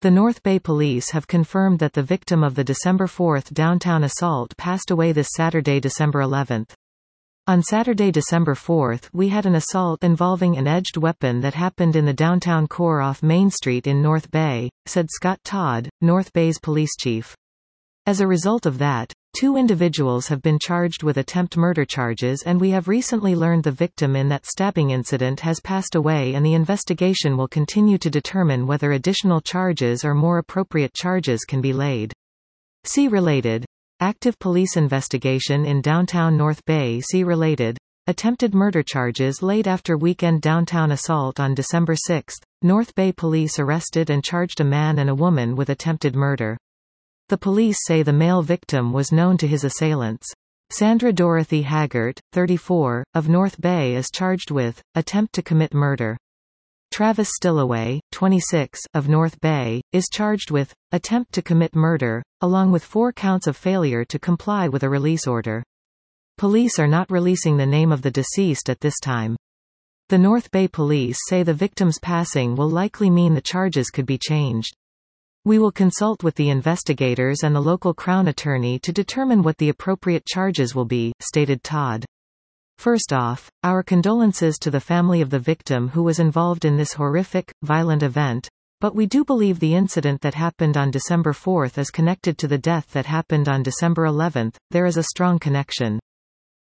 The North Bay Police have confirmed that the victim of the December 4 downtown assault passed away this Saturday, December 11. On Saturday, December 4, we had an assault involving an edged weapon that happened in the downtown core off Main Street in North Bay, said Scott Todd, North Bay's police chief. As a result of that, 2 individuals have been charged with attempt murder charges, and we have recently learned the victim in that stabbing incident has passed away, and the investigation will continue to determine whether additional charges or more appropriate charges can be laid. See related. Active police investigation in downtown North Bay. See related. Attempted murder charges laid after weekend downtown assault on December 6. North Bay Police arrested and charged a man and a woman with attempted murder. The police say the male victim was known to his assailants. Sandra Dorothy Haggart, 34, of North Bay is charged with attempt to commit murder. Travis Stillaway, 26, of North Bay, is charged with attempt to commit murder, along with 4 counts of failure to comply with a release order. Police are not releasing the name of the deceased at this time. The North Bay Police say the victim's passing will likely mean the charges could be changed. We will consult with the investigators and the local Crown Attorney to determine what the appropriate charges will be, stated Todd. First off, our condolences to the family of the victim who was involved in this horrific, violent event, but we do believe the incident that happened on December 4 is connected to the death that happened on December 11. There is a strong connection.